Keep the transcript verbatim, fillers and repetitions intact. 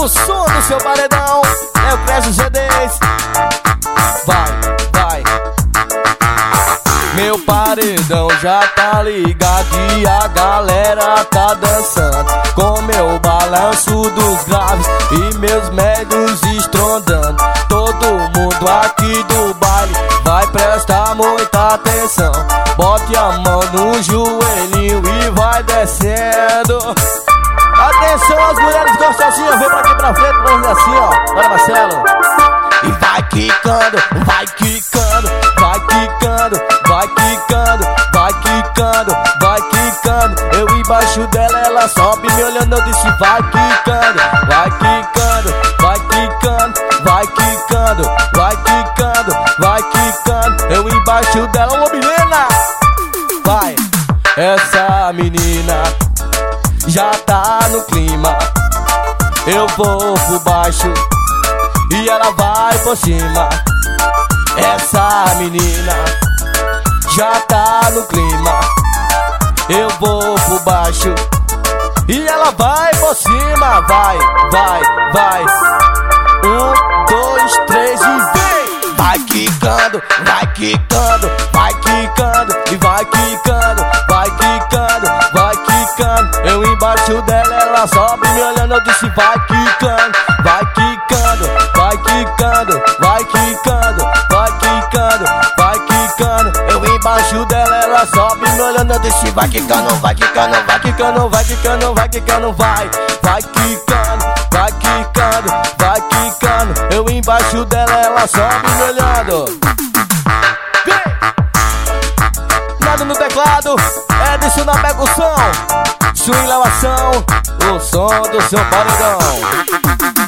O som do seu paredão é o Cresce G dez. Vai, vai. Meu paredão já tá ligado e a galera tá dançando com meu balanço dos graves e meus médios estrondando. Todo mundo aqui do baile vai prestar muita atenção. Bote a mão no joelhinho e vai descendo. Atenção, as mulheres gostosinhas, vem pra aqui pra frente, pra fazer assim, ó. Bora, Marcelo. E vai quicando, vai quicando, vai quicando, vai quicando, vai quicando, vai quicando. Eu embaixo dela, ela sobe me olhando, eu disse vai quicando, vai quicando, vai quicando, vai quicando, vai quicando, vai quicando. Eu embaixo dela, ô menina, vai. Essa menina já tá no clima. Eu vou por baixo e ela vai por cima. Essa menina já tá no clima. Eu vou por baixo e ela vai por cima. Vai, vai, vai. Um, dois, três e vem. Vai quicando, vai quicando, vai quicando e vai quicando, vai quicando, vai quicando. Eu embaixo dela, ela sobe me olhando, eu disse vai quicando, vai quicando, vai quicando, vai quicando, vai quicando, vai quicando. Eu embaixo dela, ela sobe me olhando, eu disse vai quicando, vai quicando, vai quicando, vai quicando, vai quicando, vai, vai quicando, vai quicando, vai quicando. Eu embaixo dela, ela sobe me olhando. Vem! Nada no teclado, Edson na pega o som. Sua lavação, o som do seu paredão.